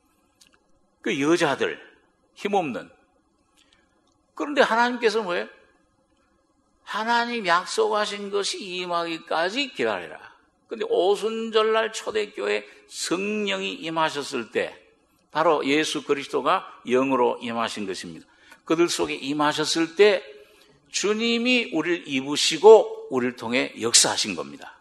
여자들 힘없는. 그런데 하나님께서 뭐예요? 하나님 약속하신 것이 임하기까지 기다리라. 그런데 오순절날 초대교회 성령이 임하셨을 때 바로 예수 그리스도가 영으로 임하신 것입니다. 그들 속에 임하셨을 때 주님이 우리를 입으시고 우리를 통해 역사하신 겁니다.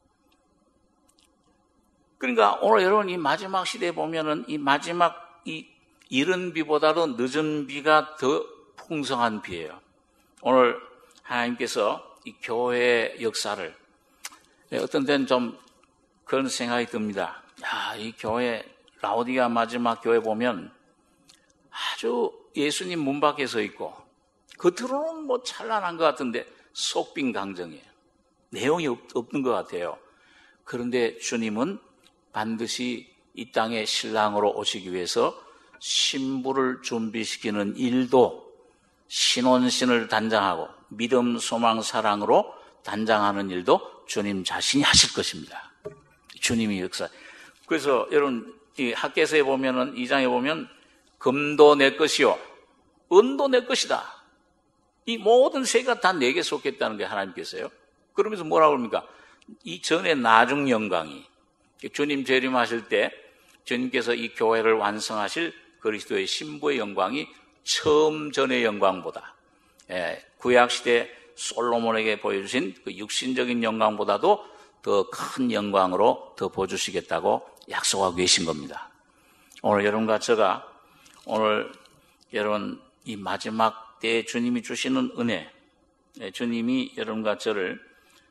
그러니까 오늘 여러분 이 마지막 시대에 보면은 이 마지막 이 이른 비보다도 늦은 비가 더 풍성한 비예요. 오늘 하나님께서 이 교회의 역사를 어떤 때는 좀 그런 생각이 듭니다. 야, 이 교회 라오디가 마지막 교회 보면 아주 예수님 문 밖에 서 있고 겉으로는 찬란한 것 같은데 속빈 강정이에요. 내용이 없는 것 같아요. 그런데 주님은 반드시 이 땅에 신랑으로 오시기 위해서 신부를 준비시키는 일도 신혼신을 단장하고 믿음, 소망, 사랑으로 단장하는 일도 주님 자신이 하실 것입니다. 주님이 역사. 그래서 여러분 이 학개서에 보면은 2장에 보면 금도 내 것이요 은도 내 것이다. 이 모든 세계가 다 내게 속했다는 게 하나님께서요. 그러면서 뭐라고 합니까? 이 전에 나중 영광이 주님 재림하실 때 주님께서 이 교회를 완성하실 그리스도의 신부의 영광이 처음 전의 영광보다, 구약시대 솔로몬에게 보여주신 그 육신적인 영광보다도 더 큰 영광으로 더 보여주시겠다고 약속하고 계신 겁니다. 오늘 여러분과 제가 오늘 여러분 이 마지막 때에 주님이 주시는 은혜, 주님이 여러분과 저를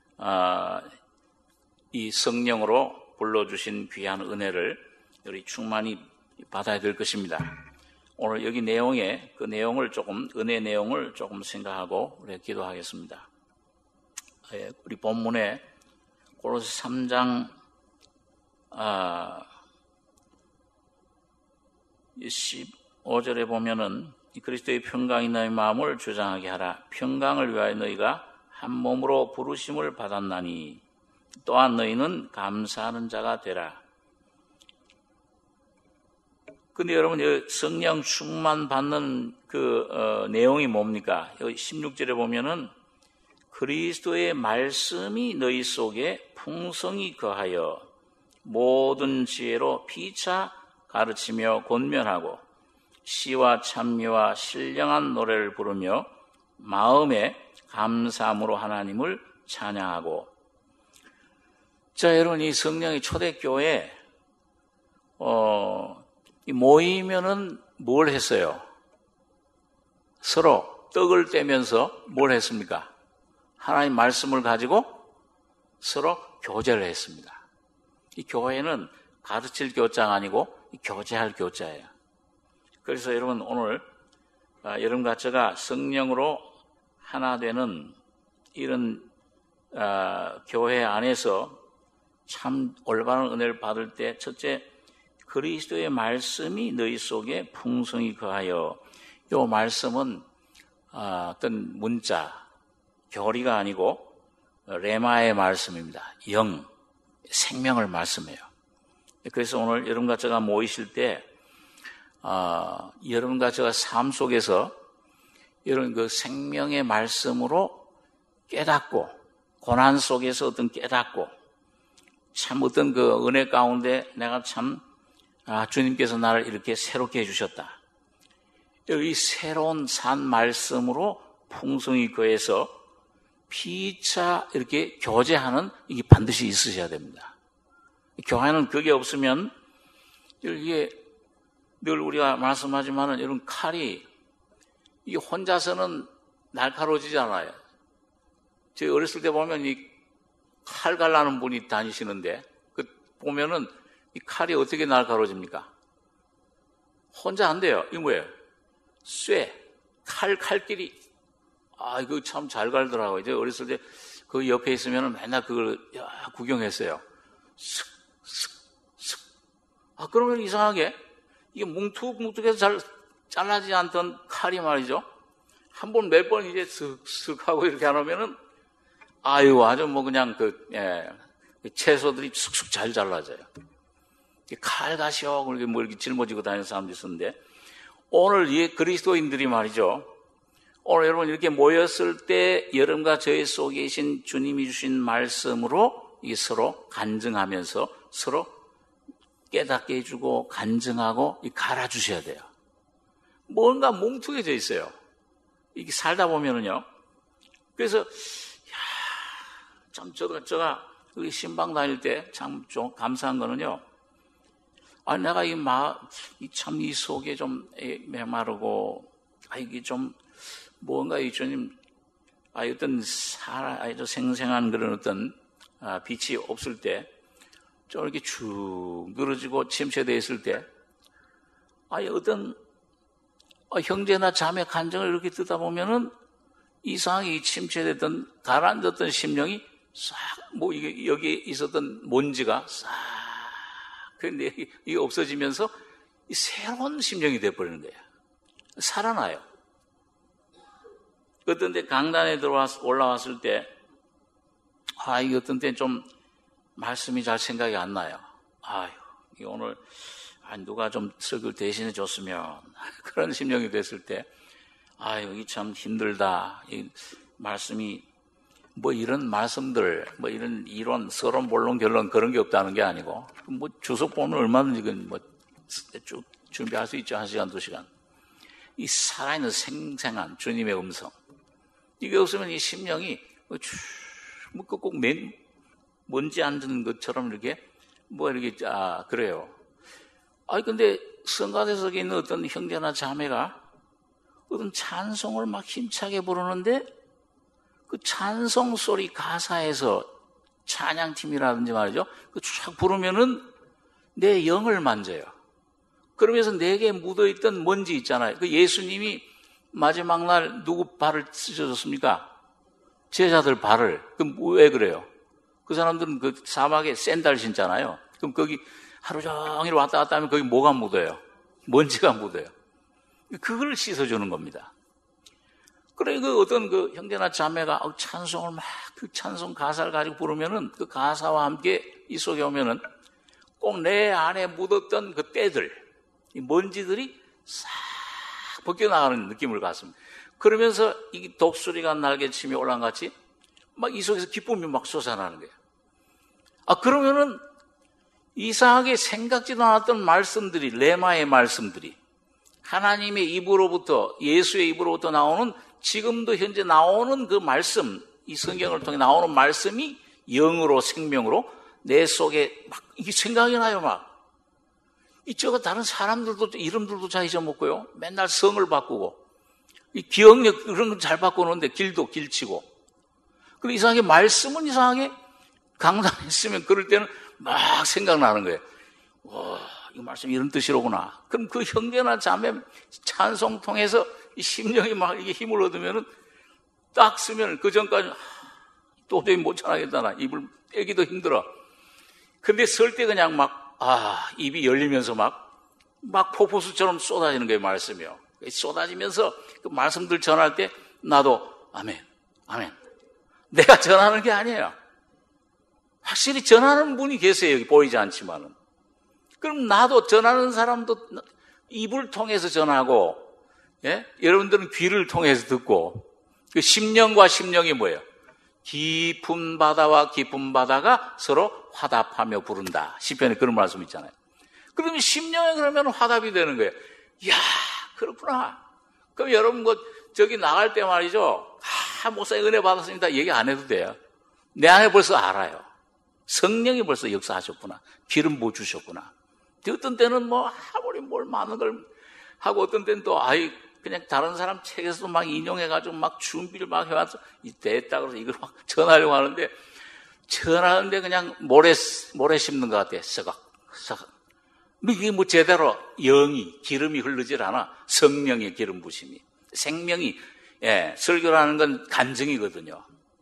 이 성령으로 불러주신 귀한 은혜를 우리 충만히 받아야 될 것입니다. 오늘 여기 내용에 그 내용을 조금 은혜 내용을 조금 생각하고 우리 기도하겠습니다. 우리 본문에 고로새 3장 15절에 보면은 그리스도의 평강이 너희 마음을 주장하게 하라. 평강을 위하여 너희가 한 몸으로 부르심을 받았나니 또한 너희는 감사하는 자가 되라. 근데 여러분, 성령 충만 받는 내용이 뭡니까? 여기 16절에 보면은 그리스도의 말씀이 너희 속에 풍성히 거하여 모든 지혜로 피차 가르치며 권면하고 시와 찬미와 신령한 노래를 부르며 마음에 감사함으로 하나님을 찬양하고. 자, 여러분, 이 성령의 초대교회 모이면은 뭘 했어요? 서로 떡을 떼면서 뭘 했습니까? 하나님 말씀을 가지고 서로 교제를 했습니다. 이 교회는 가르칠 교자가 아니고 교제할 교자예요. 그래서 여러분 오늘 여러분과 제가 성령으로 하나 되는 이런 교회 안에서 참 올바른 은혜를 받을 때 첫째, 그리스도의 말씀이 너희 속에 풍성히 거하여. 이 말씀은 어떤 문자, 교리가 아니고 레마의 말씀입니다. 영, 생명을 말씀해요. 그래서 오늘 여러분과 제가 모이실 때 여러분과 제가 삶 속에서 이런 그 생명의 말씀으로 깨닫고, 고난 속에서 어떤 깨닫고, 참 어떤 그 은혜 가운데 내가 참 주님께서 나를 이렇게 새롭게 해주셨다. 이 새로운 산 말씀으로 풍성히 거해서 피차 이렇게 교제하는 이게 반드시 있으셔야 됩니다. 교회는 그게 없으면 이게 늘 우리가 말씀하지만은 이런 칼이 이게 혼자서는 날카로워지지 않아요. 저희 어렸을 때 보면 이 칼 갈라는 분이 다니시는데 보면은 이 칼이 어떻게 날카로워집니까? 혼자 안 돼요. 이거 뭐예요? 칼길이. 이거 참 잘 갈더라고요. 제가 어렸을 때 그 옆에 있으면 맨날 그걸 구경했어요. 그러면 이상하게 이게 뭉툭뭉툭해서 잘 잘라지지 않던 칼이 말이죠. 한 번 몇 번 이제 슥슥 하고 이렇게 하면은 아주 뭐 그냥 채소들이 쑥쑥 잘 잘라져요. 칼가시오 그렇게 뭐 이렇게 짊어지고 다니는 사람도 있었는데, 오늘 이 그리스도인들이 말이죠. 오늘 여러분 이렇게 모였을 때 여러분과 저희 속에 계신 주님이 주신 말씀으로 이게 서로 간증하면서 서로 깨닫게 해주고 간증하고 갈아주셔야 돼요. 뭔가 뭉툭해져 있어요. 이게 살다 보면은요. 그래서 참 제가 우리 신방 다닐 때 참 좀 감사한 거는요. 내가 참 이 속에 좀 메마르고 이게 좀 뭔가 이 주님 어떤 아주 생생한 그런 어떤 빛이 없을 때 좀 이렇게 쭉 늘어지고 침체되어 있을 때 어떤 형제나 자매 간증을 이렇게 듣다 보면은 이상하게 이 침체됐던 가라앉았던 심령이 싹 이게 여기 있었던 먼지가 싹 근데 이게 없어지면서 이 새로운 심령이 되어버리는 거예요. 살아나요. 어떤 때 강단에 올라왔을 때 이게 어떤 때 좀 말씀이 잘 생각이 안 나요. 이 오늘 누가 좀 설교를 대신해 줬으면 그런 심령이 됐을 때 여기 참 힘들다. 이 말씀이 뭐 이런 말씀들, 뭐 이런 이론, 서론, 본론, 결론 그런 게 없다는 게 아니고 뭐 주석 보면 얼마든지 뭐 쭉 준비할 수 있죠. 1시간, 2시간. 이 살아있는 생생한 주님의 음성. 이게 없으면 이 심령이 뭐 꼭 먼지 앉은 것처럼 이렇게 뭐 이렇게 그래요. 근데 성가대석에 있는 어떤 형제나 자매가 어떤 찬송을 막 힘차게 부르는데 그 찬송 소리 가사에서 찬양팀이라든지 말이죠. 그 쫙 부르면은 내 영을 만져요. 그러면서 내게 묻어있던 먼지 있잖아요. 그 예수님이 마지막 날 누구 발을 씻어줬습니까? 제자들 발을. 그럼 왜 그래요? 그 사람들은 그 사막에 샌들 신잖아요. 그럼 거기 하루 종일 왔다 갔다 하면 거기 뭐가 묻어요? 먼지가 묻어요. 그걸 씻어주는 겁니다. 그래, 그 어떤 그 형제나 자매가 찬송을 막 그 찬송 가사를 가지고 부르면은 그 가사와 함께 이 속에 오면은 꼭 내 안에 묻었던 그 때들, 이 먼지들이 싹 벗겨나가는 느낌을 갖습니다. 그러면서 이 독수리가 날개치며 올라간 같이 막 이 속에서 기쁨이 막 솟아나는 거예요. 그러면은 이상하게 생각지도 않았던 말씀들이, 레마의 말씀들이 하나님의 입으로부터, 예수의 입으로부터 나오는 지금도 현재 나오는 그 말씀, 이 성경을 통해 나오는 말씀이 영으로, 생명으로 내 속에 막 이게 생각이 나요, 막. 저거 다른 사람들도 이름들도 잘 잊어먹고요. 맨날 성을 바꾸고. 이 기억력 그런 건 잘 바꾸는데 길도 길치고. 그리고 이상하게 말씀은 이상하게 강단했으면 그럴 때는 막 생각나는 거예요. 와, 이 말씀 이런 뜻이로구나. 그럼 그 형제나 자매 찬송 통해서 이 심령이 막 이게 힘을 얻으면은 딱 쓰면 그 전까지 도저히 못 전하겠다. 나 입을 떼기도 힘들어. 근데 설 때 그냥 막 입이 열리면서 막 폭포수처럼 쏟아지는 거예요, 말씀이요. 쏟아지면서 그 말씀들 전할 때 나도 아멘, 아멘. 내가 전하는 게 아니에요. 확실히 전하는 분이 계세요, 여기 보이지 않지만은. 그럼 나도 전하는 사람도 입을 통해서 전하고, 예? 여러분들은 귀를 통해서 듣고, 그 심령과 심령이 뭐예요? 깊은 바다와 깊은 바다가 서로 화답하며 부른다. 시편에 그런 말씀 있잖아요. 그러면 심령에 그러면 화답이 되는 거예요. 이야, 그렇구나. 그럼 여러분 저기 나갈 때 말이죠. 목사님 은혜 받았습니다. 얘기 안 해도 돼요. 내 안에 벌써 알아요. 성령이 벌써 역사하셨구나. 기름 부어 주셨구나. 어떤 때는 아무리 뭘 많은 걸 하고 어떤 때는 또 그냥 다른 사람 책에서도 막 인용해가지고 막 준비를 막 해와서 됐다 그래서 이걸 막 전하려고 하는데 전하는데 그냥 모래 씹는 것 같아. 서각. 이게 제대로 기름이 흐르질 않아. 성령의 기름 부심이. 생명이, 설교라는 건 간증이거든요.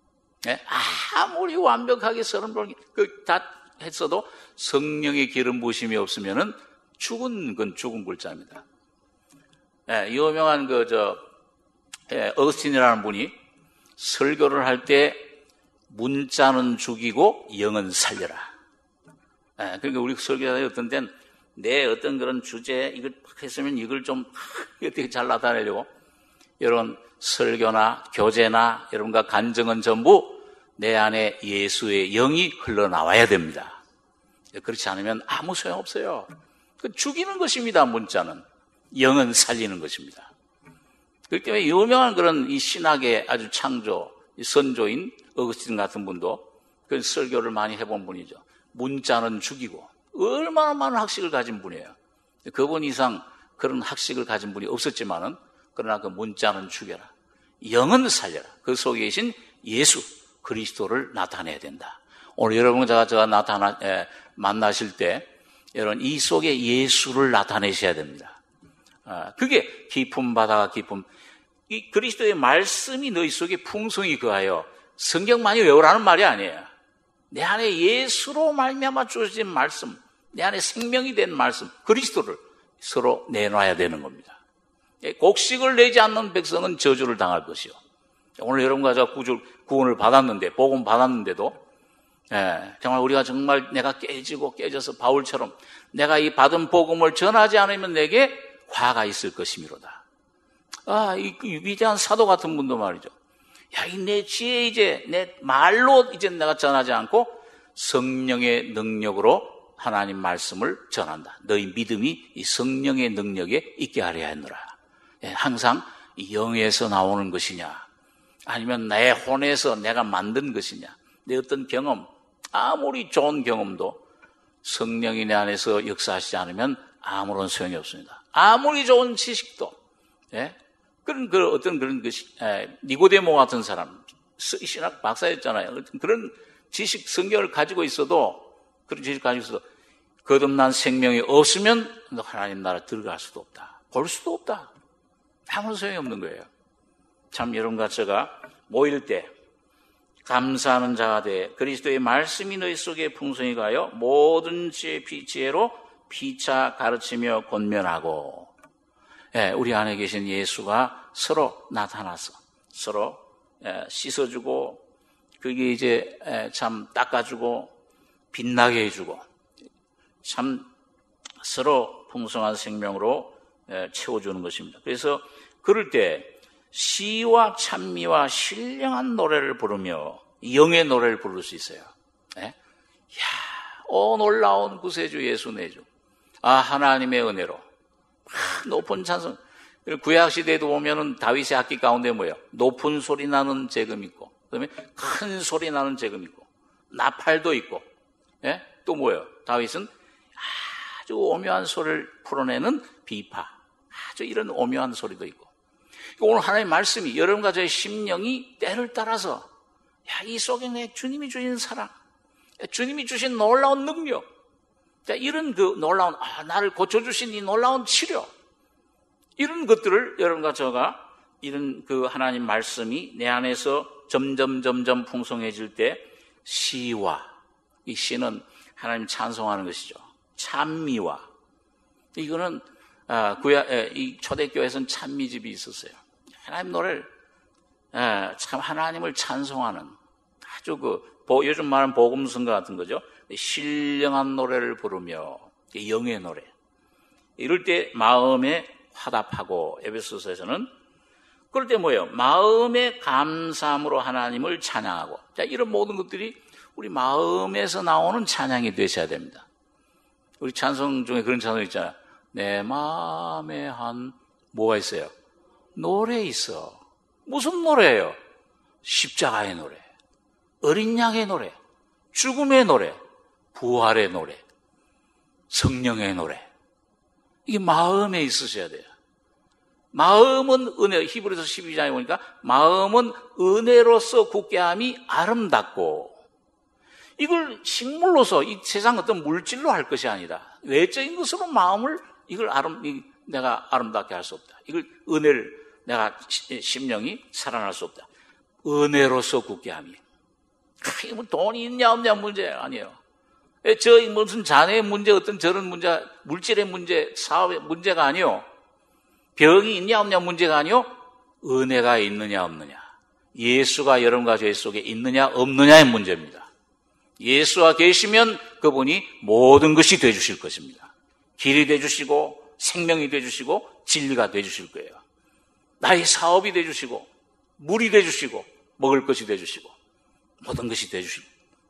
아무리 완벽하게 서른 다 했어도 성령의 기름 부심이 없으면은 죽은 글자입니다. 유명한 어거스틴이라는 분이 설교를 할 때 문자는 죽이고 영은 살려라. 그러니까 우리 설교자들이 어떤 때는 내 어떤 그런 주제에 이걸 했으면 이걸 좀 어떻게 잘 나타내려고 이런 설교나 교제나 여러분과 간증은 전부 내 안에 예수의 영이 흘러나와야 됩니다. 그렇지 않으면 아무 소용없어요. 죽이는 것입니다, 문자는. 영은 살리는 것입니다. 그렇기 때문에 유명한 그런 이 신학의 아주 선조인 어거스틴 같은 분도 그 설교를 많이 해본 분이죠. 문자는 죽이고 얼마나 많은 학식을 가진 분이에요. 그분 이상 그런 학식을 가진 분이 없었지만은 그러나 그 문자는 죽여라. 영은 살려라. 그 속에 계신 예수 그리스도를 나타내야 된다. 오늘 여러분 제가 만나실 때 여러분 이 속에 예수를 나타내셔야 됩니다. 그게 깊은 바다가 이 그리스도의 말씀이 너희 속에 풍성히 거하여 성경 많이 외우라는 말이 아니에요. 내 안에 예수로 말미암아 주어진 말씀, 내 안에 생명이 된 말씀, 그리스도를 서로 내놔야 되는 겁니다. 곡식을 내지 않는 백성은 저주를 당할 것이요. 오늘 여러분과 제가 구원을 받았는데, 복음 받았는데도 정말 우리가 정말 내가 깨져서 바울처럼 내가 이 받은 복음을 전하지 않으면 내게 화가 있을 것이미로다. 이 위대한 사도 같은 분도 말이죠. 야, 내 지혜 이제 내 말로 이제 내가 전하지 않고 성령의 능력으로 하나님 말씀을 전한다. 너희 믿음이 이 성령의 능력에 있게 하려 하노라. 항상 이 영에서 나오는 것이냐, 아니면 내 혼에서 내가 만든 것이냐, 내 어떤 경험, 아무리 좋은 경험도 성령이 내 안에서 역사하시지 않으면 아무런 소용이 없습니다. 아무리 좋은 지식도, 그런 것이, 니고데모 같은 사람, 신학 박사였잖아요. 그런 지식, 성경을 가지고 있어도, 그런 지식 가지고 있어도, 거듭난 생명이 없으면 하나님 나라 들어갈 수도 없다. 볼 수도 없다. 아무런 소용이 없는 거예요. 참 여러분과 제가 모일 때 감사하는 자가 돼 그리스도의 말씀이 너희 속에 풍성히 가요 모든 지혜로 피차 가르치며 권면하고, 우리 안에 계신 예수가 서로 나타나서 서로 씻어주고, 그게 이제 참 닦아주고 빛나게 해주고, 참 서로 풍성한 생명으로 채워주는 것입니다. 그래서 그럴 때 시와 찬미와 신령한 노래를 부르며 영의 노래를 부를 수 있어요. 오 놀라운 구세주 예수 내주, 하나님의 은혜로 높은 찬송. 구약 시대에도 보면은 다윗의 악기 가운데 뭐예요? 높은 소리 나는 재금 있고, 그다음에 큰 소리 나는 재금 있고, 나팔도 있고, 또 뭐예요? 다윗은 아주 오묘한 소리를 풀어내는 비파, 아주 이런 오묘한 소리도 있고. 오늘 하나님의 말씀이 여러분과 저의 심령이 때를 따라서, 이 속에 내 주님이 주신 사랑, 주님이 주신 놀라운 능력, 이런 그 놀라운, 나를 고쳐주신 이 놀라운 치료, 이런 것들을 여러분과 저가 이런 그 하나님 말씀이 내 안에서 점점 풍성해질 때 시와, 이 시는 하나님 찬송하는 것이죠. 찬미와, 이거는 이 초대교회에서는 찬미집이 있었어요. 하나님 노래를 참 하나님을 찬송하는 아주 요즘 말하는 복음성가 같은 거죠. 신령한 노래를 부르며 영의 노래. 이럴 때 마음에 화답하고, 에베소서에서는 그럴 때 뭐예요? 마음의 감사함으로 하나님을 찬양하고. 이런 모든 것들이 우리 마음에서 나오는 찬양이 되셔야 됩니다. 우리 찬송 중에 그런 찬송 있잖아요. 내 마음에 뭐가 있어요? 노래 있어. 무슨 노래예요? 십자가의 노래, 어린 양의 노래, 죽음의 노래, 부활의 노래, 성령의 노래. 이게 마음에 있으셔야 돼요. 마음은 은혜, 히브리서 12장에 보니까 마음은 은혜로서 굳게함이 아름답고, 이걸 식물로서 이 세상 어떤 물질로 할 것이 아니라 외적인 것으로 마음을 내가 아름답게 할 수 없다. 이걸 은혜를 내가 심령이 살아날 수 없다. 은혜로서 굳게함이. 이게 뭐 돈이 있냐 없냐 문제 아니에요. 무슨 자녀의 문제, 어떤 저런 문제, 물질의 문제, 사업의 문제가 아니요. 병이 있냐 없냐 문제가 아니요. 은혜가 있느냐 없느냐. 예수가 여러분과 저희 속에 있느냐 없느냐의 문제입니다. 예수와 계시면 그분이 모든 것이 되어주실 것입니다. 길이 되어주시고, 생명이 되어주시고, 진리가 되어주실 거예요. 나의 사업이 되어주시고, 물이 되어주시고, 먹을 것이 되어주시고, 모든 것이 되어주시고.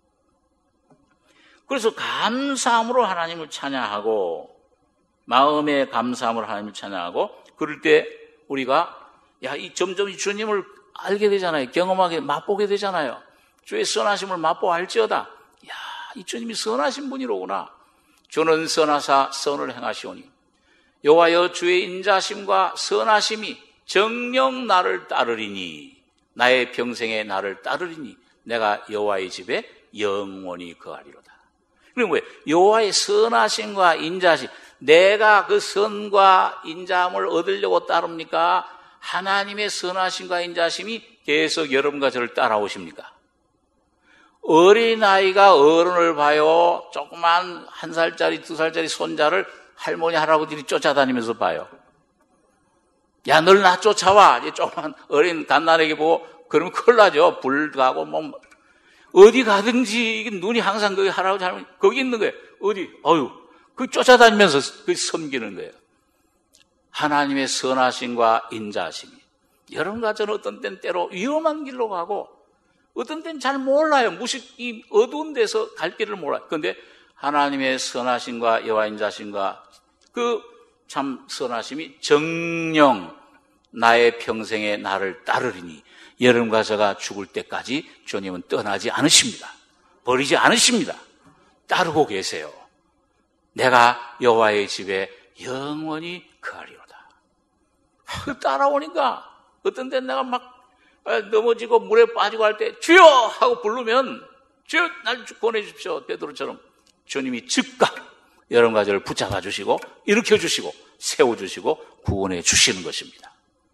그래서 감사함으로 하나님을 찬양하고, 마음의 감사함으로 하나님을 찬양하고, 그럴 때 우리가 점점 이 주님을 알게 되잖아요. 경험하게, 맛보게 되잖아요. 주의 선하심을 맛보 알지어다. 이 주님이 선하신 분이로구나. 주는 선하사 선을 행하시오니 여호와여 주의 인자심과 선하심이 정녕 나를 따르리니, 나의 평생에 나를 따르리니 내가 여호와의 집에 영원히 거하리로다. 그리고 뭐예요? 여호와의 선하심과 인자심. 내가 그 선과 인자함을 얻으려고 따릅니까? 하나님의 선하심과 인자심이 계속 여러분과 저를 따라오십니까? 어린아이가 어른을 봐요. 조그만 1살짜리, 2살짜리 손자를 할머니, 할아버지들이 쫓아다니면서 봐요. 야, 널 나 쫓아와. 조그만 어린 갓난아기 보고, 그러면 큰일 나죠. 불 가고, 어디 가든지, 눈이 항상 거기 할아버지, 할머니, 거기 있는 거예요. 어디, 그 쫓아다니면서 그 섬기는 거예요. 하나님의 선하심과 인자하심이 여러분과 저는 어떤 때는 때로 위험한 길로 가고 어떤 때는 잘 몰라요. 무식 이 어두운 데서 갈 길을 몰라요. 그런데 하나님의 선하심과 여호와인자심과 그 참 선하심이 정녕 나의 평생에 나를 따르리니 여러분과 저가 죽을 때까지 주님은 떠나지 않으십니다. 버리지 않으십니다. 따르고 계세요. 내가 여호와의 집에 영원히 거하리로다. 따라오니까 어떤 때는 내가 막 넘어지고 물에 빠지고 할 때 주여 하고 부르면 주여 날 보내주십시오. 베드로처럼 주님이 즉각 여러분과 저를 붙잡아 주시고 일으켜 주시고 세워 주시고 구원해 주시는 것입니다.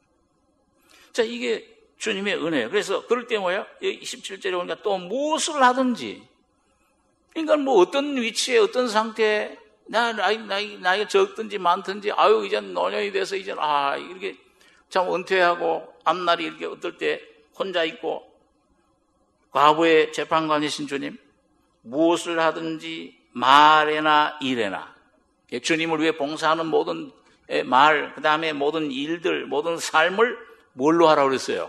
자, 이게 주님의 은혜예요. 그래서 그럴 때 뭐예요? 17절에 보니까 또 무엇을 하든지, 그러니까 뭐 어떤 위치에 어떤 상태에 나이가 적든지 많든지, 아유 이젠 노년이 돼서 이제 이렇게 참 은퇴하고 앞날이 이렇게 어떨 때 혼자 있고 과부의 재판관이신 주님, 무엇을 하든지 말에나 일에나 주님을 위해 봉사하는 모든 말, 그 다음에 모든 일들, 모든 삶을 뭘로 하라고 그랬어요?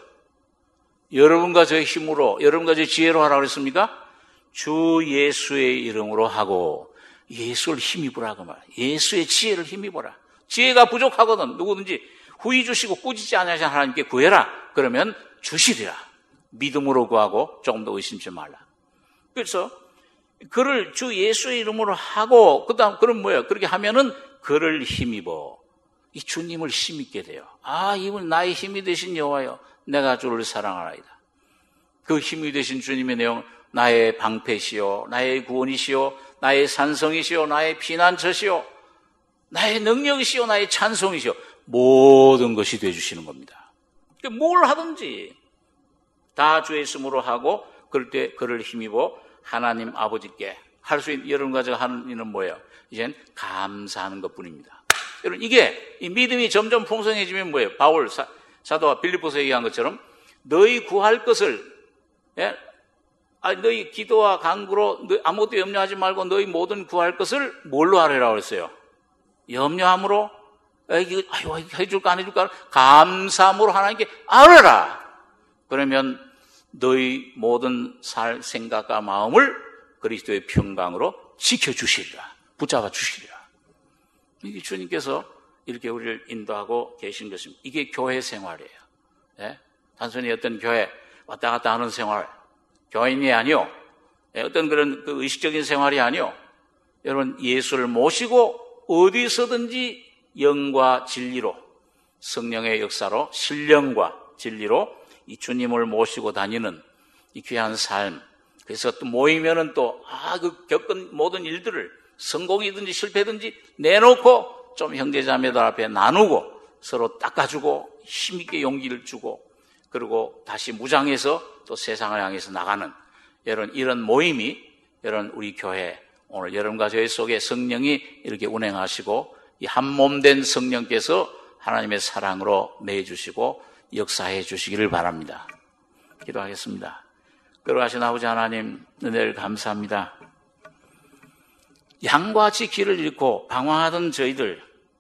여러분과 저의 힘으로, 여러분과 저의 지혜로 하라고 그랬습니까? 주 예수의 이름으로 하고 예수를 힘입으라고 말이에요. 예수의 지혜를 힘입어라. 지혜가 부족하거든 누구든지 후히 주시고 꾸짖지 않으신 하나님께 구해라. 그러면 주시리라. 믿음으로 구하고 조금 더 의심치 말라. 그래서 그를 주 예수의 이름으로 하고 그다음 그럼 뭐예요? 그렇게 하면은 그를 힘입어. 이 주님을 힘입게 돼요. 이분 나의 힘이 되신 여호와여, 내가 주를 사랑하나이다. 그 힘이 되신 주님의 내용, 나의 방패시요, 나의 구원이시요, 나의 산성이시요, 나의 피난처시요, 나의 능력이시요, 나의 찬송이시요, 모든 것이 되어주시는 겁니다. 뭘 하든지 다 주의 이름으로 하고 그럴 때 그를 힘입어 하나님 아버지께 할 수 있는, 여러분과 제가 하는 일은 뭐예요? 이젠 감사하는 것뿐입니다. 여러분, 이게 이 믿음이 점점 풍성해지면 뭐예요? 바울 사도가 빌립보서 얘기한 것처럼 너희 구할 것을, 너희 기도와 간구로 아무것도 염려하지 말고 너희 모든 구할 것을 뭘로 하라고 했어요? 염려함으로, 해줄까 안 해줄까? 감사함으로 하나님께 알아라. 그러면 너희 모든 생각과 마음을 그리스도의 평강으로 지켜주시리라. 붙잡아 주시리라. 이게 주님께서 이렇게 우리를 인도하고 계신 것입니다. 이게 교회 생활이에요. 단순히 어떤 교회 왔다 갔다 하는 생활, 교인이 아니요. 어떤 그런 그 의식적인 생활이 아니요. 여러분, 예수를 모시고 어디서든지 영과 진리로, 성령의 역사로, 신령과 진리로 이 주님을 모시고 다니는 이 귀한 삶. 그래서 또 모이면은 또, 그 겪은 모든 일들을 성공이든지 실패든지 내놓고 좀 형제자매들 앞에 나누고 서로 닦아주고 힘있게 용기를 주고 그리고 다시 무장해서 또 세상을 향해서 나가는 이런 모임이 우리 교회 오늘 여러분과 저희 속에 성령이 이렇게 운행하시고 이 한 몸 된 성령께서 하나님의 사랑으로 매주시고 역사해 주시기를 바랍니다. 기도하겠습니다. 거룩하신 아버지 하나님, 은혜를 감사합니다. 양과 같이 길을 잃고 방황하던 저희들,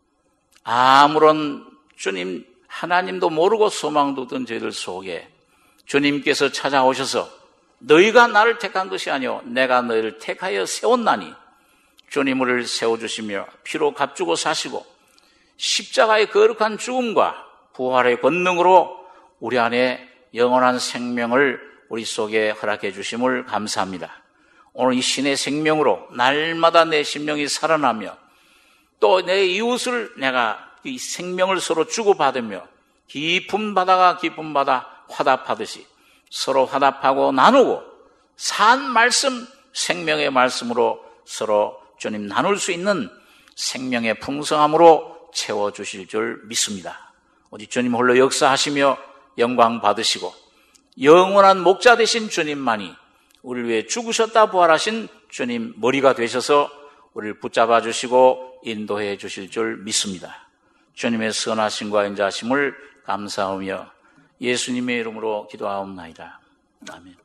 아무런 주님 하나님도 모르고 소망도 없던 저희들 속에 주님께서 찾아오셔서 너희가 나를 택한 것이 아니오 내가 너희를 택하여 세웠나니 주님을 세워주시며 피로 값주고 사시고 십자가의 거룩한 죽음과 부활의 권능으로 우리 안에 영원한 생명을 우리 속에 허락해 주심을 감사합니다. 오늘 이 신의 생명으로 날마다 내 심령이 살아나며 또 내 이웃을 내가 이 생명을 서로 주고받으며 깊은 바다가 깊은 바다 화답하듯이 서로 화답하고 나누고 산 말씀, 생명의 말씀으로 서로 주님 나눌 수 있는 생명의 풍성함으로 채워주실 줄 믿습니다. 오직 주님 홀로 역사하시며 영광 받으시고 영원한 목자 되신 주님만이 우리를 위해 죽으셨다 부활하신 주님 머리가 되셔서 우리를 붙잡아 주시고 인도해 주실 줄 믿습니다. 주님의 선하심과 인자하심을 감사하며 예수님의 이름으로 기도하옵나이다. 아멘.